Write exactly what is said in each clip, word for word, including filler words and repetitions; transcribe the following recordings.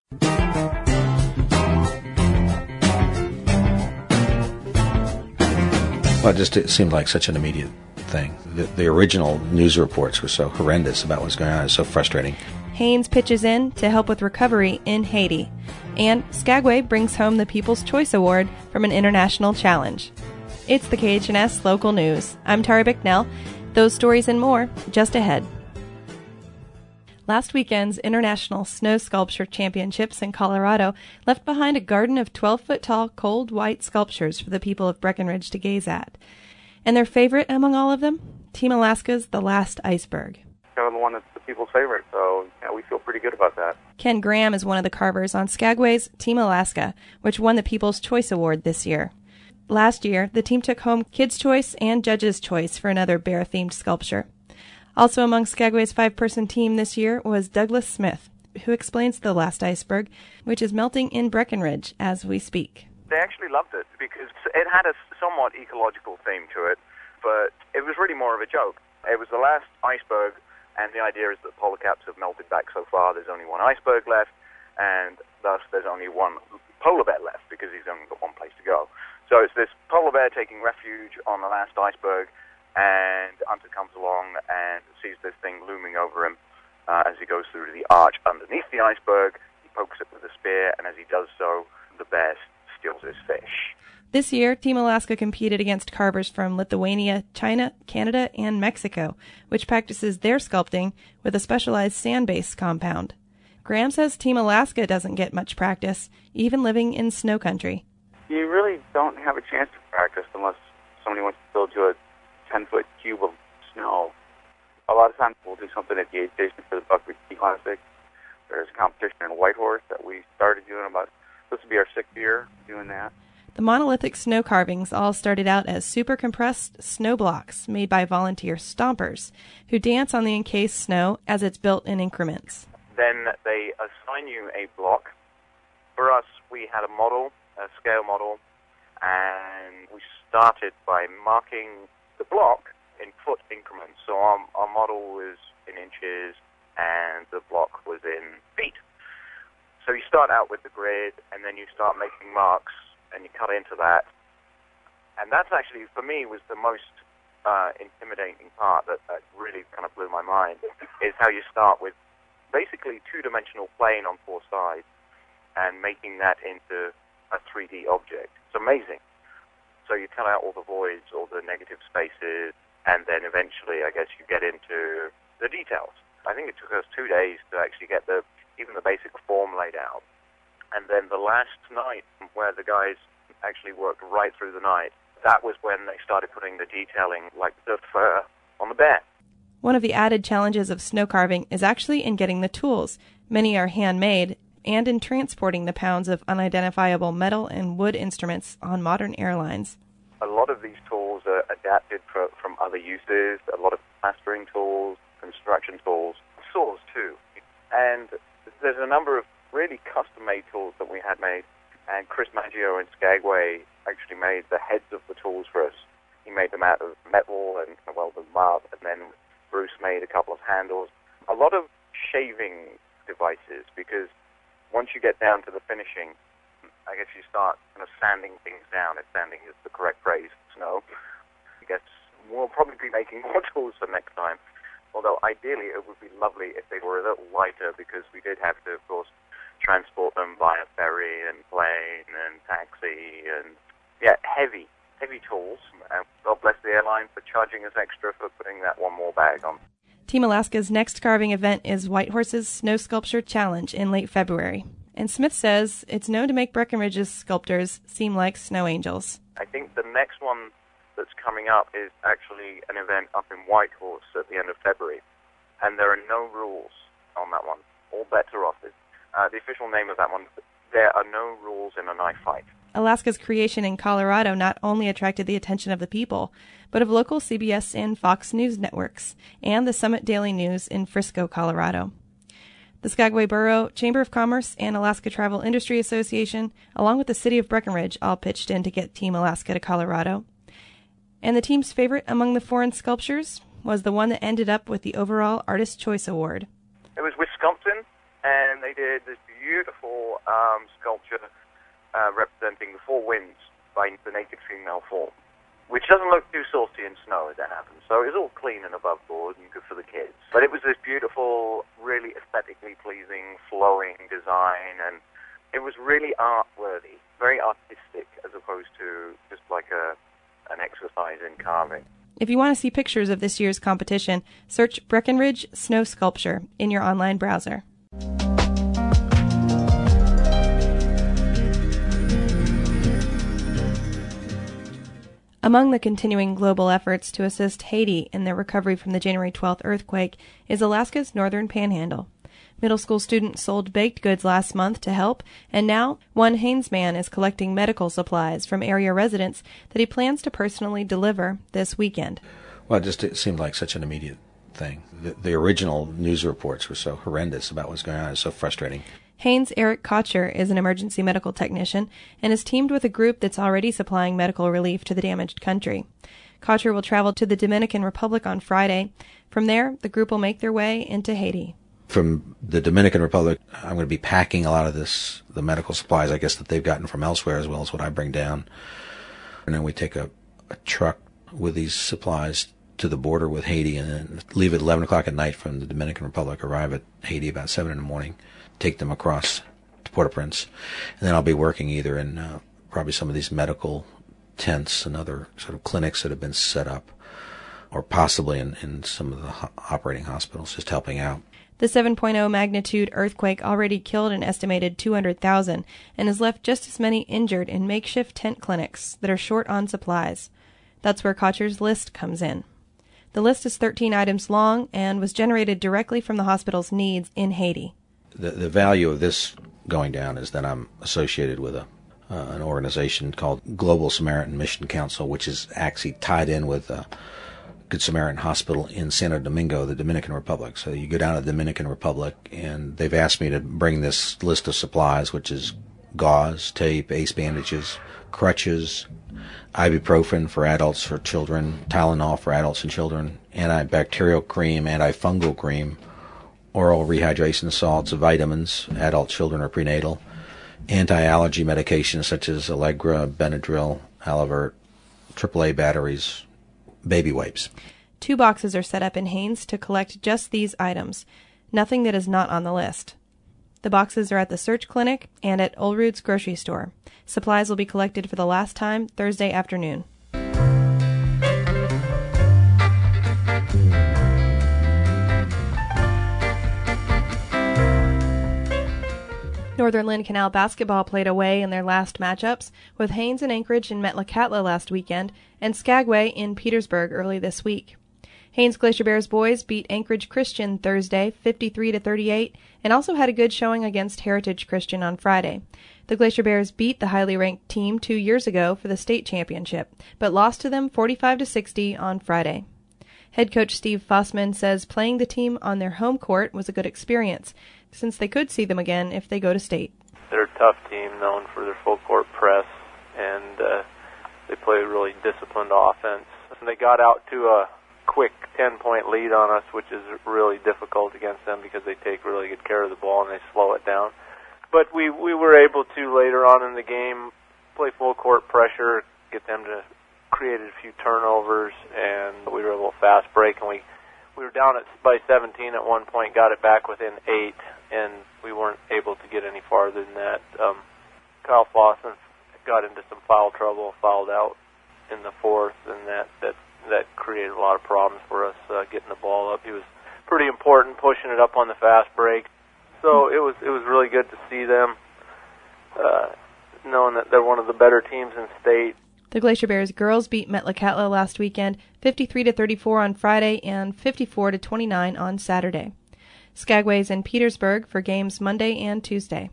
Well, it just it seemed like such an immediate thing. The, the original news reports were so horrendous about what's going on. It was so frustrating. Haynes pitches in to help with recovery in Haiti. And Skagway brings home the People's Choice Award from an international challenge. It's the K H N S Local News. I'm Tara Bicknell. Those stories and more just ahead. Last weekend's International Snow Sculpture Championships in Colorado left behind a garden of twelve-foot-tall cold white sculptures for the people of Breckenridge to gaze at. And their favorite among all of them? Team Alaska's The Last Iceberg. Kind of the one that's the people's favorite, so yeah, we feel pretty good about that. Ken Graham is one of the carvers on Skagway's Team Alaska, which won the People's Choice Award this year. Last year, the team took home Kids' Choice and Judges' Choice for another bear-themed sculpture. Also among Skagway's five-person team this year was Douglas Smith, who explains The Last Iceberg, which is melting in Breckenridge as we speak. They actually loved it because it had a somewhat ecological theme to it, but it was really more of a joke. It was the last iceberg, and the idea is that polar caps have melted back so far. There's only one iceberg left, and thus there's only one polar bear left because he's only got one place to go. So it's this polar bear taking refuge on the last iceberg, and Hunter comes along and sees this thing looming over him uh, as he goes through the arch underneath the iceberg. He pokes it with a spear, and as he does so, the bear steals his fish. This year, Team Alaska competed against carvers from Lithuania, China, Canada, and Mexico, which practices their sculpting with a specialized sand-based compound. Graham says Team Alaska doesn't get much practice, even living in snow country. You really don't have a chance to practice unless somebody wants to build you a ten-foot cube of snow. A lot of times we'll do something at the aid station for the Buckwheat Ski Classic. There's a competition in Whitehorse that we started doing about, this will be our sixth year doing that. The monolithic snow carvings all started out as super compressed snow blocks made by volunteer stompers who dance on the encased snow as it's built in increments. Then they assign you a block. For us, we had a model, a scale model, and we started by marking the block in foot increments. So our, our model was in inches and the block was in feet. So you start out with the grid and then you start making marks and you cut into that. And that's actually, for me, was the most uh, intimidating part that, that really kind of blew my mind, is how you start with basically two-dimensional plane on four sides and making that into a three D object. It's amazing. So you cut out all the voids, all the negative spaces, and then eventually, I guess, you get into the details. I think it took us two days to actually get the even the basic form laid out. And then the last night, where the guys actually worked right through the night, that was when they started putting the detailing, like the fur, on the bear. One of the added challenges of snow carving is actually in getting the tools. Many are handmade, and in transporting the pounds of unidentifiable metal and wood instruments on modern airlines. A lot of these tools are adapted for, from other uses, a lot of plastering tools, construction tools, saws too. And there's a number of really custom-made tools that we had made, and Chris Maggio in Skagway actually made the heads of the tools for us. He made them out of metal and welded them up, and then Bruce made a couple of handles. A lot of shaving devices, because once you get down to the finishing, I guess you start kind of sanding things down, if sanding is the correct phrase, snow. I guess we'll probably be making more tools for next time, although ideally it would be lovely if they were a little lighter, because we did have to, of course, transport them via ferry and plane and taxi and, yeah, heavy, heavy tools. And God bless the airline for charging us extra for putting that one more bag on. Team Alaska's next carving event is Whitehorse's Snow Sculpture Challenge in late February. And Smith says it's known to make Breckenridge's sculptors seem like snow angels. I think the next one that's coming up is actually an event up in Whitehorse at the end of February. And there are no rules on that one. All bets are off. Uh, the official name of that one, there are no rules in a knife fight. Alaska's creation in Colorado not only attracted the attention of the people, but of local C B S and Fox News networks, and the Summit Daily News in Frisco, Colorado. The Skagway Borough, Chamber of Commerce, and Alaska Travel Industry Association, along with the city of Breckenridge, all pitched in to get Team Alaska to Colorado. And the team's favorite among the foreign sculptures was the one that ended up with the overall Artist Choice Award. It was Wisconsin, and they did this beautiful um, sculpture uh, representing the four winds by the naked female form, which doesn't look too saucy in snow as that happens. So it was all clean and above board and good for the kids. But it was this beautiful, really aesthetically pleasing, flowing design, and it was really art-worthy, very artistic, as opposed to just like a an exercise in carving. If you want to see pictures of this year's competition, search Breckenridge Snow Sculpture in your online browser. Among the continuing global efforts to assist Haiti in their recovery from the January twelfth earthquake is Alaska's Northern Panhandle. Middle school students sold baked goods last month to help, and now one Haines man is collecting medical supplies from area residents that he plans to personally deliver this weekend. Well, it just it seemed like such an immediate thing. The, the original news reports were so horrendous about what's going on. It's so frustrating. Haines Eric Kocher is an emergency medical technician and is teamed with a group that's already supplying medical relief to the damaged country. Kocher will travel to the Dominican Republic on Friday. From there, the group will make their way into Haiti. From the Dominican Republic, I'm going to be packing a lot of this, the medical supplies, I guess, that they've gotten from elsewhere, as well as what I bring down. And then we take a, a truck with these supplies to the border with Haiti and then leave at eleven o'clock at night from the Dominican Republic, arrive at Haiti about seven in the morning, take them across to Port-au-Prince. And then I'll be working either in uh, probably some of these medical tents and other sort of clinics that have been set up, or possibly in, in some of the ho- operating hospitals, just helping out. The seven point oh magnitude earthquake already killed an estimated two hundred thousand and has left just as many injured in makeshift tent clinics that are short on supplies. That's where Kocher's list comes in. The list is thirteen items long and was generated directly from the hospital's needs in Haiti. The, the value of this going down is that I'm associated with a uh, an organization called Global Samaritan Mission Council, which is actually tied in with uh, Good Samaritan Hospital in Santo Domingo, the Dominican Republic. So you go down to the Dominican Republic, and they've asked me to bring this list of supplies, which is gauze, tape, ace bandages, crutches, ibuprofen for adults, for children, Tylenol for adults and children, antibacterial cream, antifungal cream, oral rehydration salts, vitamins, adult, children, or prenatal, anti-allergy medications such as Allegra, Benadryl, Alavert, triple A batteries, baby wipes. Two boxes are set up in Haines to collect just these items, nothing that is not on the list. The boxes are at the Search Clinic and at Olrud's grocery store. Supplies will be collected for the last time Thursday afternoon. Northern Lynn Canal basketball played away in their last matchups, with Haines in Anchorage and Metlakatla last weekend, and Skagway in Petersburg early this week. Haines Glacier Bears boys beat Anchorage Christian Thursday fifty-three to thirty-eight, and also had a good showing against Heritage Christian on Friday. The Glacier Bears beat the highly ranked team two years ago for the state championship, but lost to them forty-five to sixty on Friday. Head coach Steve Fossman says playing the team on their home court was a good experience, since they could see them again if they go to state. They're a tough team, known for their full court press, and uh, they play a really disciplined offense. And they got out to a quick ten-point lead on us, which is really difficult against them because they take really good care of the ball and they slow it down. But we, we were able to, later on in the game, play full court pressure, get them to create a few turnovers, and we were able to fast break, and we We were down at, by seventeen at one point, got it back within eight, and we weren't able to get any farther than that. Um, Kyle Fossen got into some foul trouble, fouled out in the fourth, and that, that, that created a lot of problems for us uh, getting the ball up. He was pretty important, pushing it up on the fast break. So it was it was really good to see them, uh, knowing that they're one of the better teams in state. The Glacier Bears girls beat Metlakatla last weekend, fifty-three to thirty-four on Friday and fifty-four to twenty-nine on Saturday. Skagway's in Petersburg for games Monday and Tuesday.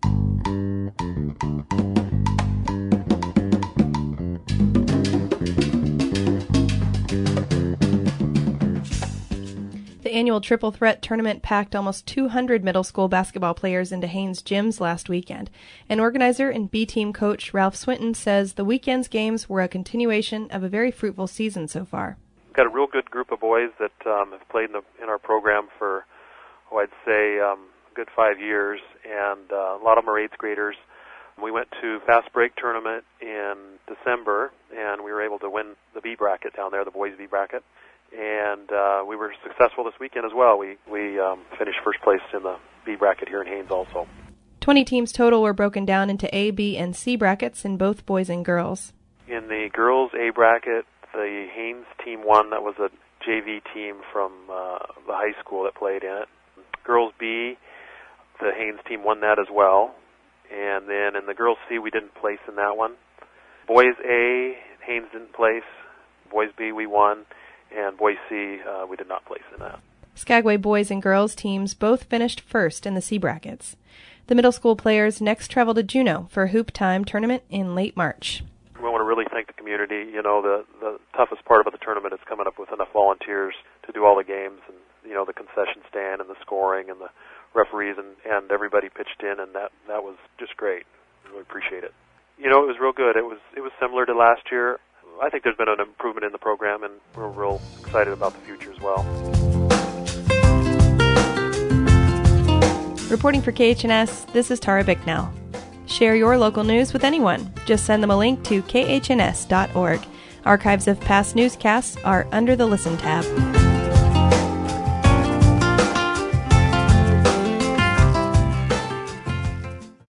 The annual Triple Threat tournament packed almost two hundred middle school basketball players into Haines gyms last weekend. An organizer and B-team coach Ralph Swinton says the weekend's games were a continuation of a very fruitful season so far. We've got a real good group of boys that um, have played in, the, in our program for, oh, I'd say, um, good five years, and uh, a lot of them are eighth graders. We went to Fast Break Tournament in December, and we were able to win the B bracket down there, the boys B bracket. And uh, we were successful this weekend as well. We we um, finished first place in the B bracket here in Haines also. Twenty teams total were broken down into A, B, and C brackets in both boys and girls. In the girls A bracket, the Haines team won. That was a J V team from uh, the high school that played in it. Girls B, the Haines team won that as well. And then in the girls C, we didn't place in that one. Boys A, Haines didn't place. Boys B, we won. And boys C, uh, we did not place in that. Skagway boys and girls teams both finished first in the C brackets. The middle school players next travel to Juneau for a Hoop Time tournament in late March. We want to really thank the community. You know, the, the toughest part about the tournament is coming up with enough volunteers to do all the games, and, you know, the concession stand and the scoring and the referees, and, and everybody pitched in, and that, that was just great. Really appreciate it. You know, it was real good. It was it was similar to last year. I think there's been an improvement in the program, and we're real excited about the future as well. Reporting for K H N S, this is Tara Bicknell. Share your local news with anyone. Just send them a link to K H N S dot org. Archives of past newscasts are under the Listen tab.